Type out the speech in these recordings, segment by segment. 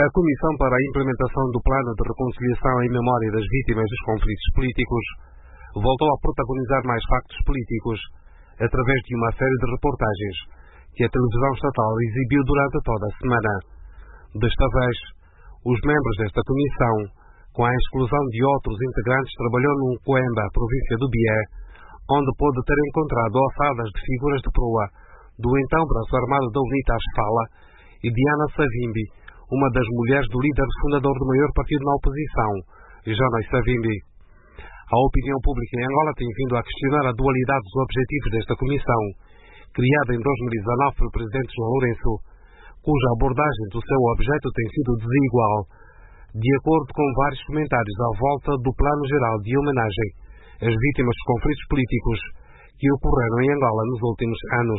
A Comissão para a Implementação do Plano de Reconciliação em Memória das Vítimas dos Conflitos Políticos voltou a protagonizar mais factos políticos através de uma série de reportagens que a televisão estatal exibiu durante toda a semana. Desta vez, os membros desta comissão, com a exclusão de outros integrantes, trabalhou no Coemba, província do Bié, onde pôde ter encontrado ossadas de figuras de proa do então braço armado da UNITA Fala e Diana Savimbi, uma das mulheres do líder fundador do maior partido na oposição, Jonas Savimbi. A opinião pública em Angola tem vindo a questionar a dualidade dos objetivos desta comissão, criada em 2019 pelo presidente João Lourenço, cuja abordagem do seu objeto tem sido desigual, de acordo com vários comentários à volta do Plano Geral de Homenagem às vítimas dos conflitos políticos que ocorreram em Angola nos últimos anos.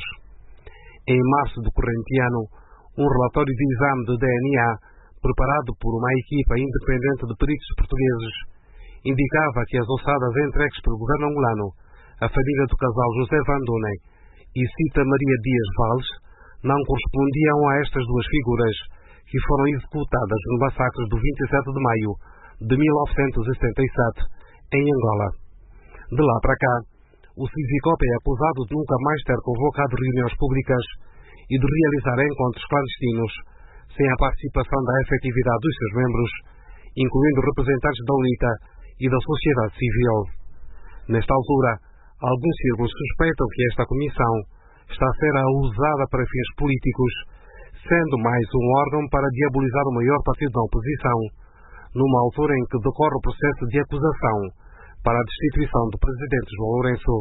Em março do corrente ano, um relatório de exame de DNA, preparado por uma equipa independente de peritos portugueses, indicava que as ossadas entregues pelo governo angolano à família do casal José Van Dunen e Cita Maria Dias Valles não correspondiam a estas duas figuras que foram executadas no massacre do 27 de maio de 1977 em Angola. De lá para cá, o Civicop é acusado de nunca mais ter convocado reuniões públicas e de realizar encontros clandestinos sem a participação da efetividade dos seus membros, incluindo representantes da UNITA e da sociedade civil. Nesta altura, alguns círculos suspeitam que esta comissão está a ser usada para fins políticos, sendo mais um órgão para diabolizar o maior partido da oposição, numa altura em que decorre o processo de acusação para a destituição do presidente João Lourenço.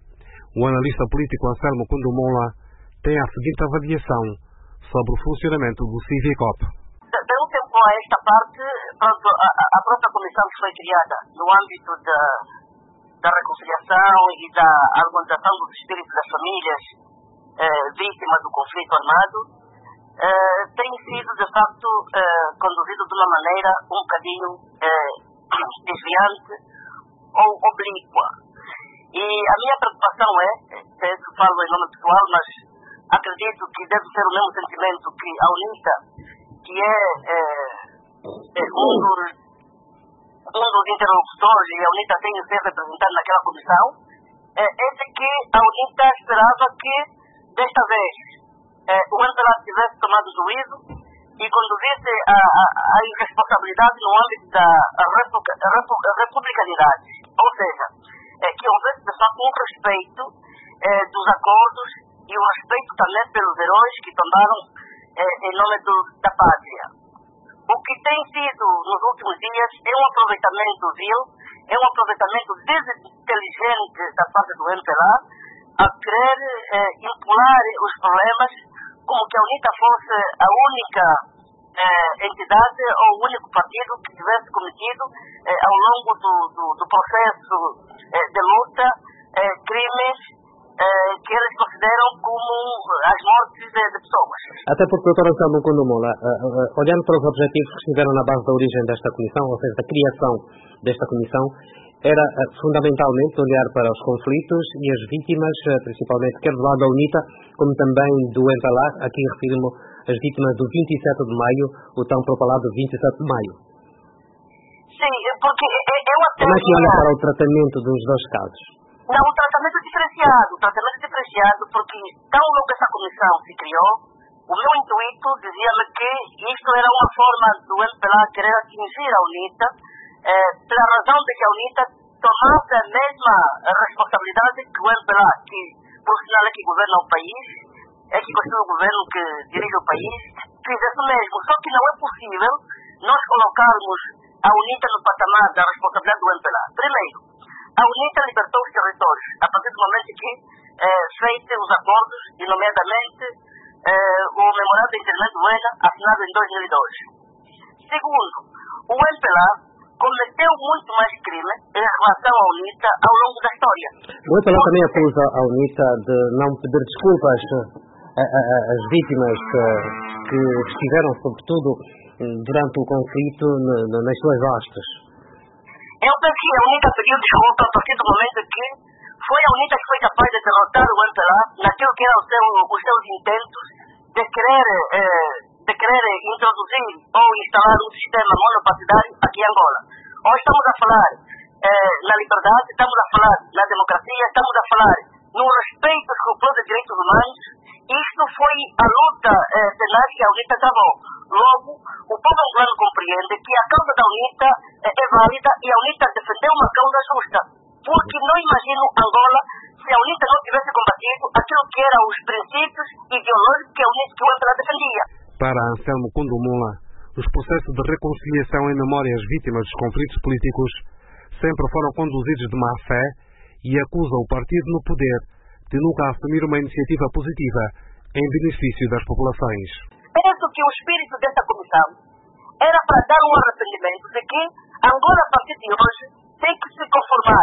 O analista político Anselmo Kundumola tem a seguinte avaliação sobre o funcionamento do Civicop. De um tempo a esta parte, a própria comissão que foi criada no âmbito da reconciliação e da harmonização dos espíritos das famílias vítimas do conflito armado tem sido, de facto, conduzido de uma maneira um bocadinho desviante ou oblíqua. E a minha preocupação penso que falo em nome pessoal, mas acredito que deve ser o mesmo sentimento que a UNITA, que é um dos interlocutores, e a UNITA tem de ser representada naquela comissão, é de que a UNITA esperava que, desta vez, o MPLA tivesse tomado juízo e conduzisse a irresponsabilidade no âmbito da republicanidade. Ou seja, que houvesse, de facto, um respeito dos acordos e o respeito também pelos heróis que tombaram em nome da pátria. O que tem sido, nos últimos dias, é um aproveitamento vil, é um aproveitamento desinteligente da parte do MPLA a querer impular os problemas como que a UNITA fosse a única entidade ou o único partido que tivesse cometido ao longo do processo de luta crimes que eles consideram como as mortes de pessoas. Até porque, Dr. Anselmo Kundumola, olhando para os objetivos que estiveram na base da origem desta comissão, ou seja, da criação desta comissão, era fundamentalmente olhar para os conflitos e as vítimas, principalmente quer do lado da UNITA, como também do MPLA, aqui refiro-me as vítimas do 27 de maio, o tão propalado 27 de maio. Sim, porque eu até... Como é que olha para o tratamento dos dois casos? Não, o tratamento é diferenciado, porque tão logo essa comissão se criou, o meu intuito dizia-me que isto era uma forma do MPLA querer atingir a UNITA, pela razão de que a UNITA tomasse a mesma responsabilidade que o MPLA, que por sinal é que governa o país, é que constitui o governo que dirige o país, fizesse o mesmo. Só que não é possível nós colocarmos a UNITA no patamar da responsabilidade do MPLA. Primeiro, a UNITA libertou os territórios a partir do momento que feitos os acordos, e nomeadamente o Memorando de Entendimento de Buena, assinado em 2002. Segundo, o MPLA cometeu muito mais crime em relação à UNITA ao longo da história. O MPLA também acusa a UNITA de não pedir desculpas às vítimas que estiveram, sobretudo, durante o conflito nas suas hostes. Eu penso que a UNITA pediu desculpa a partir do momento que foi a UNITA que foi capaz de derrotar o MPLA naquilo que eram os seus intentos de querer de querer introduzir ou instalar um sistema monopartidário aqui em Angola. Ou estamos a falar na liberdade, estamos a falar na democracia, estamos a falar no respeito escrupuloso dos direitos humanos. Isto foi a luta tenaz que a UNITA travou. Logo, o povo angolano compreende que a causa da UNITA é válida e a UNITA defendeu uma causa justa. Porque não imagino Angola se a UNITA não tivesse combatido aquilo que eram os princípios ideológicos que o MPLA defendia. Para Anselmo Kundumula, os processos de reconciliação em memória às vítimas dos conflitos políticos sempre foram conduzidos de má fé e acusa o partido no poder de nunca assumir uma iniciativa positiva em benefício das populações. Penso que o espírito desta comissão era para dar um arrependimento de que Angola, a partir de hoje, tem que se conformar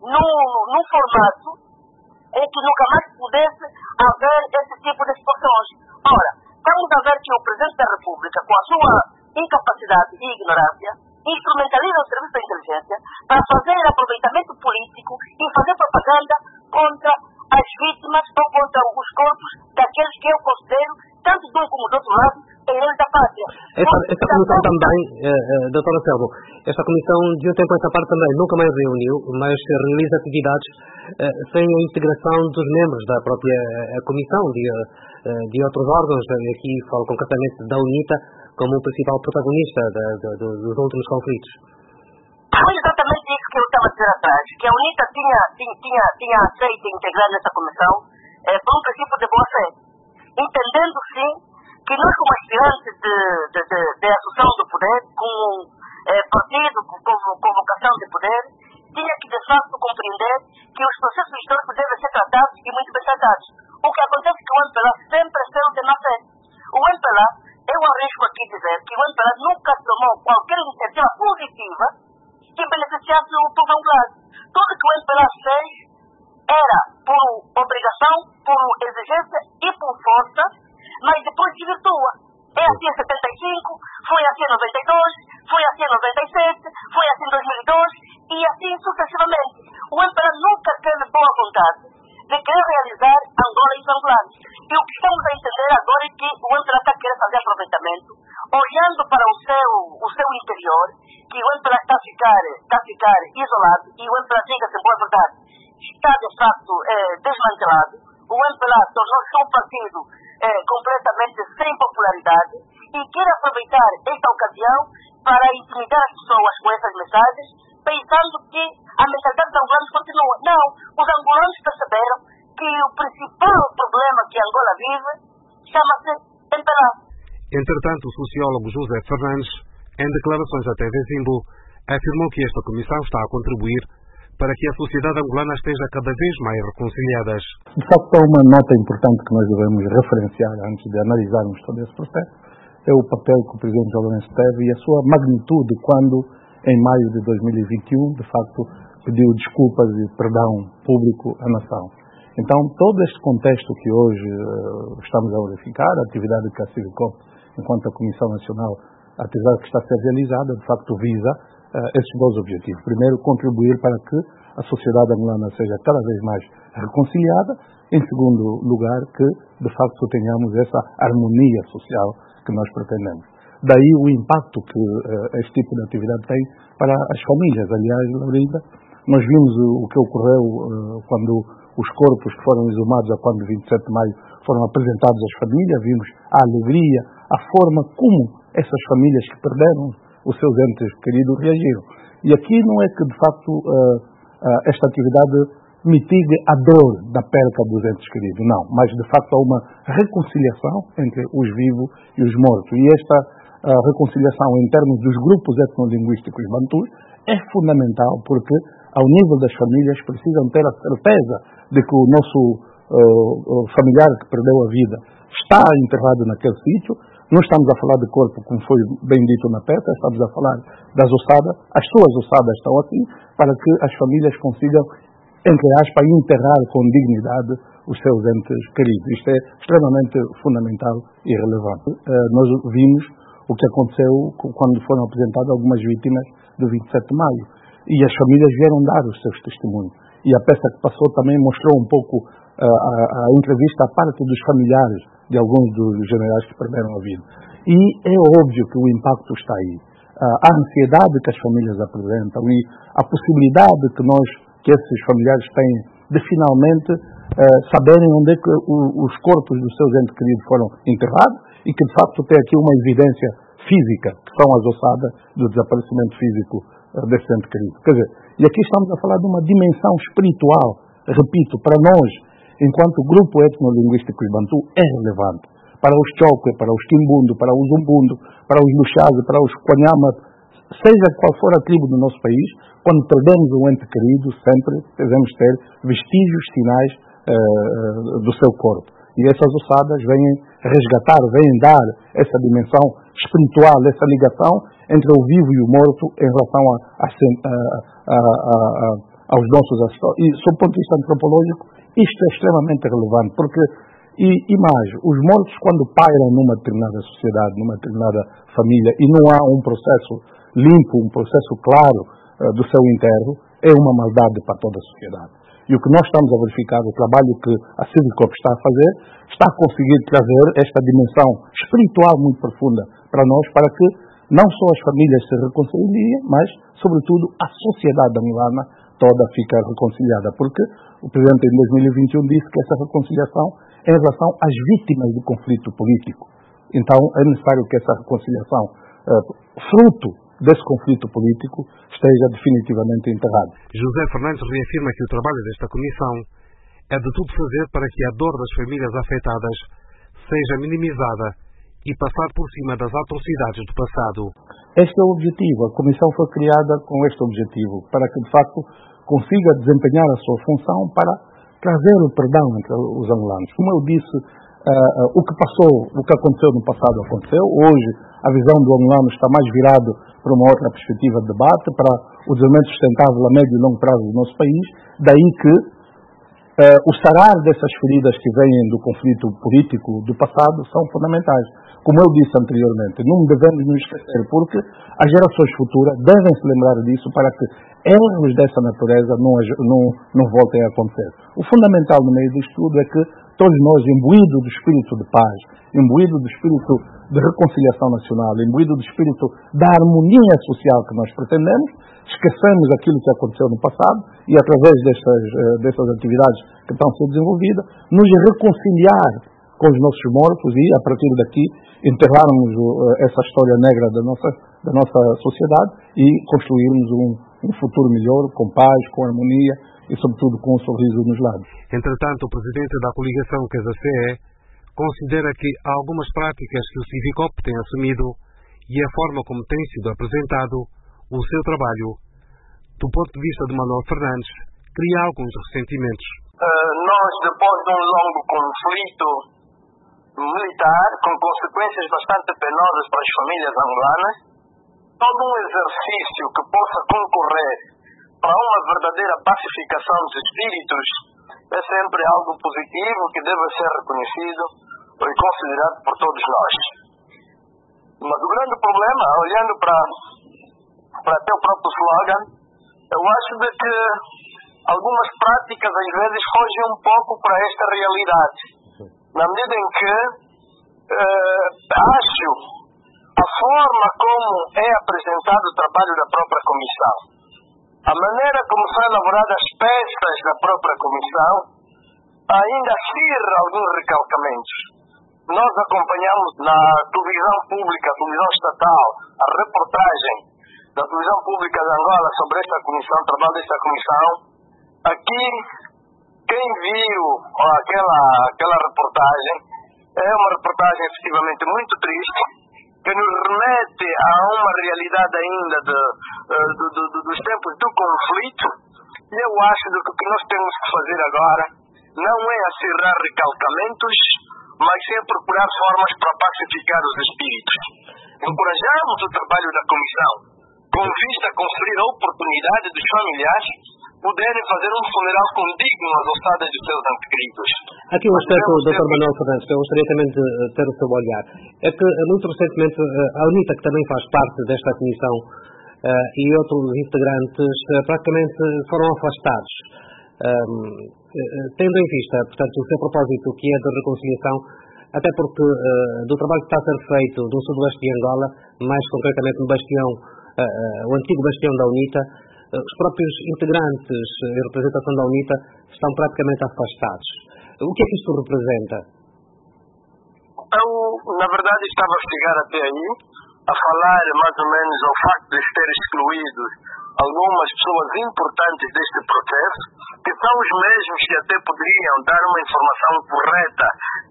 num formato em que nunca mais pudesse haver esse tipo de situações. Ora, estamos a ver que o Presidente da República, com a sua incapacidade e ignorância, instrumentaliza o serviço da inteligência para fazer aproveitamento político e fazer propaganda contra as vítimas ou contra os corpos daqueles que eu considero, tanto de um como do outro lado, heróis da pátria. Esta comissão também, doutora Selvo, esta comissão de um tempo a esta parte também nunca mais reuniu, mas realiza atividades sem a integração dos membros da própria comissão, de outros órgãos. Aqui falo concretamente da UNITA como o principal protagonista dos últimos conflitos. Foi exatamente isso que eu estava a dizer atrás, que a UNITA tinha aceito integrar nessa comissão por um princípio de boa fé, entendendo sim que nós, como aspirantes de assunção do poder, como partido com vocação de poder, tinha que de facto compreender que os processos históricos devem ser tratados e muito bem tratados. O que acontece é que o MPLA sempre saiu de má fé. O MPLA, eu arrisco aqui dizer que o MPLA nunca tomou qualquer iniciativa positiva que beneficiasse o povo angolano. Tudo que o MPLA fez era por obrigação, por exigência e por força, mas depois se virtua. É assim em 75, foi assim em 92, foi assim em 97, foi assim em 2002 e assim sucessivamente. O MPLA nunca teve boa vontade de querer realizar Angola e os angolanos. E o que estamos a entender agora é que o MPLA está querendo fazer aproveitamento, olhando para o seu interior, que o MPLA está a ficar isolado, e o MPLA, diga-se em boa verdade, está de facto desmantelado. O MPLA tornou-se um partido completamente sem popularidade e quer aproveitar esta ocasião para intimidar as pessoas com essas mensagens, pensando que a mentalidade dos angolanos continua. Não, os angolanos perceberam que o principal problema que Angola vive chama-se MPLA. Entretanto, o sociólogo José Fernandes, em declarações à TV Zimbo, afirmou que esta comissão está a contribuir para que a sociedade angolana esteja cada vez mais reconciliada. De facto, há uma nota importante que nós devemos referenciar antes de analisarmos todo esse processo, é o papel que o Presidente João Lourenço teve e a sua magnitude quando, em maio de 2021, de facto, pediu desculpas e perdão público à nação. Então, todo este contexto que hoje estamos a verificar, a atividade que a Civicop, enquanto a Comissão Nacional, a atividade que está a ser realizada, de facto, visa esses dois objetivos. Primeiro, contribuir para que a sociedade angolana seja cada vez mais reconciliada. Em segundo lugar, que, de facto, tenhamos essa harmonia social que nós pretendemos. Daí o impacto que este tipo de atividade tem para as famílias. Aliás, Laurinda, nós vimos o que ocorreu quando os corpos que foram exumados a quando 27 de maio foram apresentados às famílias, vimos a alegria, a forma como essas famílias que perderam os seus entes queridos reagiram. E aqui não é que, de facto, esta atividade mitigue a dor da perca dos entes queridos, não, mas, de facto, há uma reconciliação entre os vivos e os mortos. E esta reconciliação em termos dos grupos etnolinguísticos bantus é fundamental, porque, ao nível das famílias, precisam ter a certeza de que o nosso familiar que perdeu a vida está enterrado naquele sítio. Não estamos a falar de corpo, como foi bem dito na peça, estamos a falar das ossadas. As suas ossadas estão assim, para que as famílias consigam, entre aspas, enterrar com dignidade os seus entes queridos. Isto é extremamente fundamental e relevante. Nós vimos o que aconteceu quando foram apresentadas algumas vítimas do 27 de maio. E as famílias vieram dar os seus testemunhos. E a peça que passou também mostrou um pouco a entrevista à parte dos familiares de alguns dos generais que perderam a vida. E é óbvio que o impacto está aí. A ansiedade que as famílias apresentam e a possibilidade que esses familiares têm de finalmente saberem onde é que os corpos dos seus entes queridos foram enterrados e que, de facto, tem aqui uma evidência física, que são as ossadas do desaparecimento físico desse ente querido. Quer dizer, e aqui estamos a falar de uma dimensão espiritual, repito, para nós, enquanto grupo etnolinguístico bantu, é relevante. Para os Chokwe, para os Kimbundo, para os Umbundo, para os Luxaze, para os Kwanyama, seja qual for a tribo do nosso país, quando perdemos um ente querido, sempre devemos ter vestígios, sinais do seu corpo. E essas ossadas vêm resgatar, vêm dar essa dimensão espiritual, essa ligação entre o vivo e o morto em relação aos nossos ancestrais. E, sob o ponto de vista antropológico, isto é extremamente relevante, porque, e mais, os mortos, quando pairam numa determinada sociedade, numa determinada família, e não há um processo limpo, um processo claro do seu enterro, é uma maldade para toda a sociedade. E o que nós estamos a verificar, o trabalho que a Civicorp está a fazer, está a conseguir trazer esta dimensão espiritual muito profunda para nós, para que não só as famílias se reconciliem, mas, sobretudo, a sociedade angolana toda fica reconciliada. Porque o Presidente, em 2021, disse que essa reconciliação é em relação às vítimas do conflito político. Então, é necessário que essa reconciliação, fruto desse conflito político, esteja definitivamente enterrado. José Fernandes reafirma que o trabalho desta comissão é de tudo fazer para que a dor das famílias afetadas seja minimizada e passar por cima das atrocidades do passado. Este é o objetivo. A comissão foi criada com este objetivo, para que, de facto, consiga desempenhar a sua função para trazer o perdão entre os angolanos. Como eu disse, o que aconteceu no passado aconteceu. Hoje, a visão do angolano está mais virado para uma outra perspectiva de debate, para o desenvolvimento sustentável a médio e longo prazo do nosso país. Daí que o sarar dessas feridas que vêm do conflito político do passado são fundamentais. Como eu disse anteriormente, não devemos nos esquecer, porque as gerações futuras devem se lembrar disso para que erros dessa natureza não voltem a acontecer. O fundamental no meio disto tudo é que todos nós, imbuídos do espírito de paz, imbuídos do espírito de reconciliação nacional, imbuídos do espírito da harmonia social que nós pretendemos, esquecemos aquilo que aconteceu no passado e, através dessas atividades que estão sendo desenvolvidas, nos reconciliar com os nossos mortos e, a partir daqui, enterrarmos essa história negra da nossa sociedade e construirmos um futuro melhor, com paz, com harmonia e, sobretudo, com um sorriso nos lábios. Entretanto, o presidente da coligação CASACE considera que há algumas práticas que o Civicorp tem assumido e a forma como tem sido apresentado o seu trabalho, do ponto de vista de Manuel Fernandes, cria alguns ressentimentos. Nós, depois de um longo conflito militar, com consequências bastante penosas para as famílias angolanas, todo um exercício que possa concorrer para uma verdadeira pacificação dos espíritos é sempre algo positivo que deve ser reconhecido e considerado por todos nós. Mas o grande problema, olhando para teu próprio slogan, eu acho de que algumas práticas às vezes fogem um pouco para esta realidade, na medida em que acho a forma como é apresentado o trabalho da própria comissão, a maneira como são elaboradas as peças da própria comissão, ainda acirra alguns recalcamentos. Nós acompanhamos na televisão pública, a televisão estatal, a reportagem da televisão pública de Angola sobre esta comissão, o trabalho desta comissão. Aqui, quem viu aquela reportagem, é uma reportagem efetivamente muito triste, que nos remete a uma realidade ainda dos tempos do conflito. E eu acho que o que nós temos que fazer agora não é acirrar recalcamentos, mas sim procurar formas para pacificar os espíritos. Encorajamos o trabalho da comissão, com vista a construir a oportunidade dos familiares poderem fazer um funeral condigno às ossadas dos seus antequeridos. Aqui um aspecto, Dr. Manuel Fernandes, que eu gostaria também de ter o seu olhar. É que, muito recentemente, a UNITA, que também faz parte desta comissão, e outros integrantes, praticamente foram afastados. Tendo em vista, portanto, o seu propósito, que é de reconciliação, até porque do trabalho que está a ser feito no sudoeste de Angola, mais concretamente no bastião, o antigo bastião da UNITA, os próprios integrantes e representação da UNITA estão praticamente afastados. O que é que isto representa? Eu, na verdade, estava a chegar até aí a falar mais ou menos ao facto de ter excluído algumas pessoas importantes deste processo, que são os mesmos que até poderiam dar uma informação correta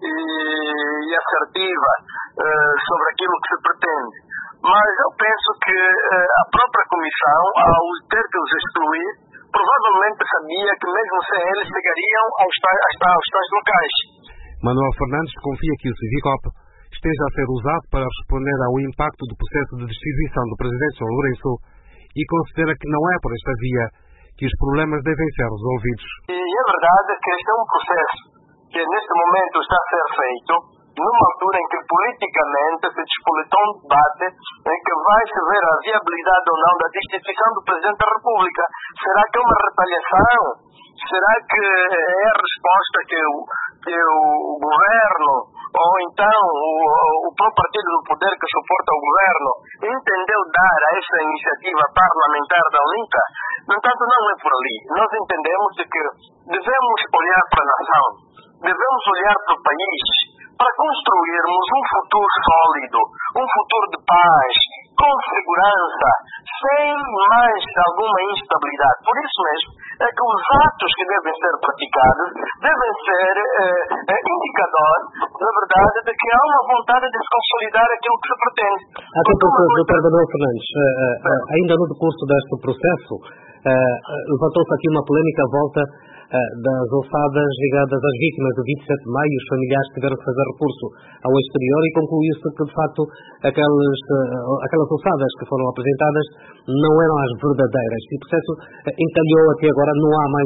e assertiva sobre aquilo que se pretende. Mas eu penso que a própria comissão, ao ter que os excluir, provavelmente sabia que mesmo sem eles chegariam aos tais locais. Manuel Fernandes confia que o Civicop esteja a ser usado para responder ao impacto do processo de destituição do presidente João Lourenço e considera que não é por esta via que os problemas devem ser resolvidos. E é verdade que este é um processo que neste momento está a ser feito numa altura em que politicamente se despolitou um debate em que vai se ver a viabilidade ou não da destituição do Presidente da República. Será que é uma retaliação? Será que é a resposta que o governo ou então o próprio partido do poder que suporta o governo entendeu dar a essa iniciativa parlamentar da UNITA? No entanto, não é por ali. Nós entendemos de que devemos olhar para a nação, devemos olhar para o país, para construirmos um futuro sólido, um futuro de paz, com segurança, sem mais alguma instabilidade. Por isso mesmo é que os atos que devem ser praticados devem ser indicador, na verdade, de que há uma vontade de se consolidar aquilo que se pretende. Até porque, Dr. Manuel Fernandes, ainda no decurso deste processo, levantou-se aqui uma polémica à volta das alçadas ligadas às vítimas do 27 de maio. Os familiares tiveram que fazer recurso ao exterior e concluiu-se que, de facto, aquelas alçadas que foram apresentadas não eram as verdadeiras. E o processo encalhou até agora, não há mais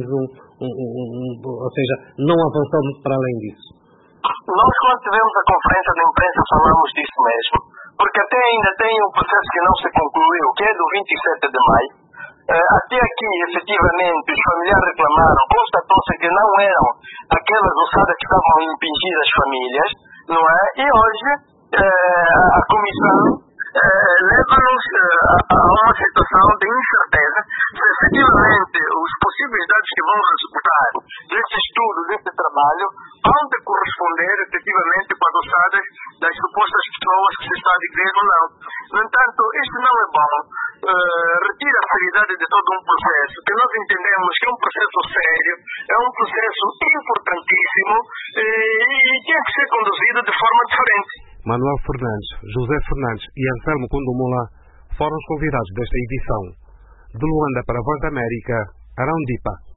ou seja, não avançou para além disso. Nós, quando tivemos a conferência de imprensa, falamos disso mesmo, porque até ainda tem um processo que não se concluiu, que é do 27 de maio. Até aqui, efetivamente, os familiares reclamaram, constatou-se que não eram aquelas alçadas que estavam a impingir as famílias, não é? E hoje a comissão leva-nos a uma situação de incerteza se efetivamente os possíveis dados que vão resultar desse estudo, desse trabalho, vão de corresponder efetivamente com as alçadas das supostas pessoas que se está a dizer ou não. No entanto, isto não é bom. Retira a seriedade de todo um processo, que nós entendemos que é um processo sério, é um processo importantíssimo e tem que ser conduzido de forma diferente. Manuel Fernandes, José Fernandes e Anselmo Condomola foram os convidados desta edição. De Luanda para a Voz da América, Arão Dipa.